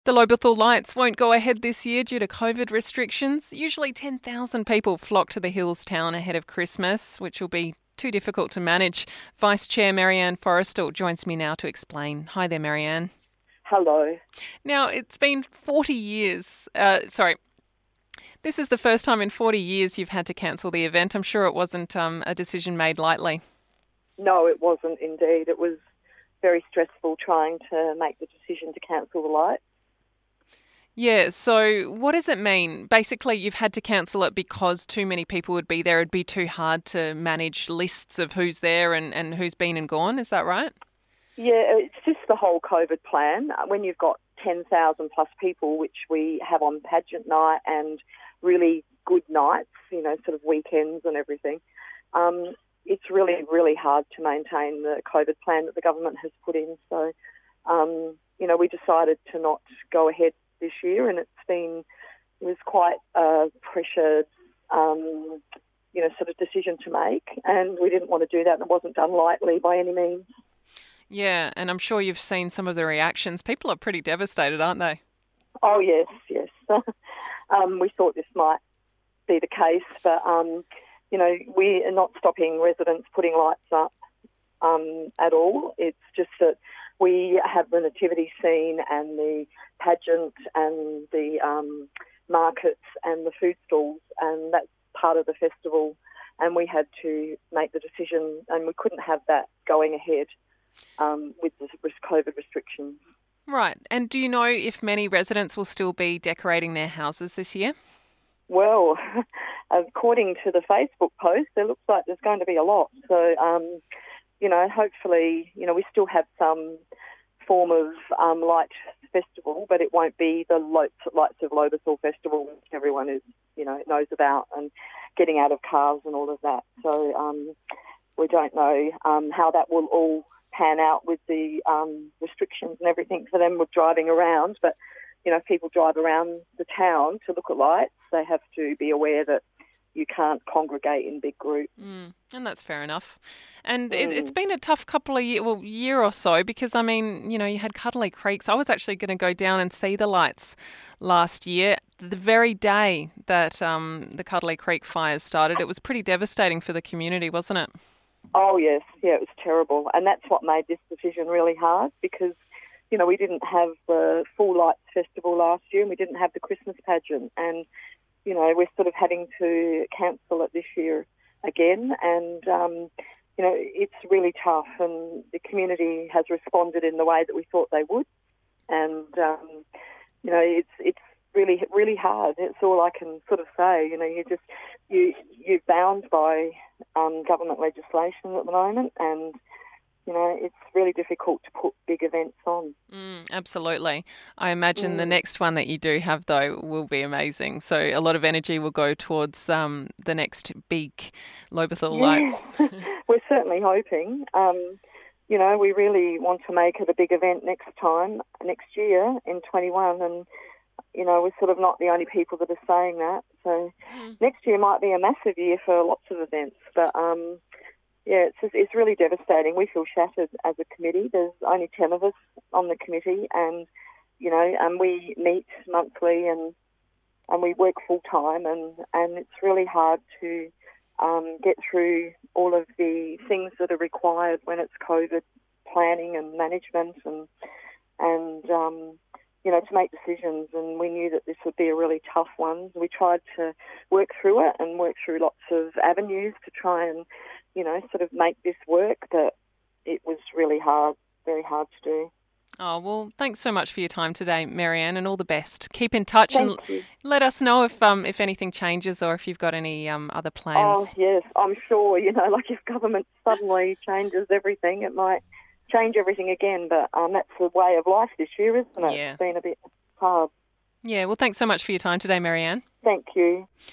The Lobethal Lights won't go ahead this year due to COVID restrictions. Usually 10,000 people flock to the Hills town ahead of Christmas, which will be too difficult to manage. Vice Chair Marianne Forrestal joins me now to explain. Hi there, Marianne. Hello. Now, it's been 40 years. This is the first time in 40 years you've had to cancel the event. I'm sure it wasn't a decision made lightly. No, it wasn't indeed. It was very stressful trying to make the decision to cancel the lights. Yeah, so what does it mean? Basically, you've had to cancel it because too many people would be there. It'd be too hard to manage lists of who's there and who's been and gone. Is that right? Yeah, it's just the whole COVID plan. When you've got 10,000 plus people, which we have on pageant night and really good nights, sort of weekends and everything, it's really, really hard to maintain the COVID plan that the government has put in. So, we decided to not go ahead this year, and it was quite a pressured, sort of decision to make, and we didn't want to do that, and it wasn't done lightly by any means. Yeah, and I'm sure you've seen some of the reactions. People are pretty devastated, aren't they? Oh, yes. We thought this might be the case, but, we are not stopping residents putting lights up at all. It's just that we have the nativity scene and the pageant and the markets and the food stalls, and that's part of the festival, and we had to make the decision, and we couldn't have that going ahead with the COVID restrictions. Right. And do you know if many residents will still be decorating their houses this year? Well, according to the Facebook post, it looks like there's going to be a lot. So, hopefully, we still have some form of light festival, but it won't be the Lights of Lobethal Festival, which everyone knows about, and getting out of cars and all of that. So we don't know how that will all pan out with the restrictions and everything for them with driving around. But, if people drive around the town to look at lights, they have to be aware that you can't congregate in big groups. And that's fair enough. And it's been a tough couple of year or so, because, you had Cuddly Creek. So I was actually going to go down and see the lights last year, the very day that the Cuddly Creek fires started. It was pretty devastating for the community, wasn't it? Oh, yes. Yeah, it was terrible. And that's what made this decision really hard, because, we didn't have the full lights festival last year, and we didn't have the Christmas pageant. And we're sort of having to cancel it this year again. And, it's really tough, and the community has responded in the way that we thought they would. And, it's really, really hard. It's all I can sort of say. You're bound by government legislation at the moment, and, it's really difficult to put big events on. Absolutely. I imagine the next one that you do have, though, will be amazing. So a lot of energy will go towards the next big Lobethal Lights. We're certainly hoping. We really want to make it a big event next year in 21, and, we're sort of not the only people that are saying that. So next year might be a massive year for lots of events, but it's really devastating. We feel shattered as a committee. There's only 10 of us on the committee, and and we meet monthly and we work full time, and it's really hard to get through all of the things that are required when it's COVID planning and management and to make decisions. And we knew that this would be a really tough one. We tried to work through it and work through lots of avenues to try and sort of make this work, but it was really hard, very hard to do. Oh, well, thanks so much for your time today, Marianne, and all the best. Keep in touch. Thank you. Let us know if anything changes or if you've got any other plans. Oh, yes, I'm sure, if government suddenly changes everything, it might change everything again, but that's the way of life this year, isn't it? Yeah. It's been a bit hard. Yeah, well, thanks so much for your time today, Marianne. Thank you.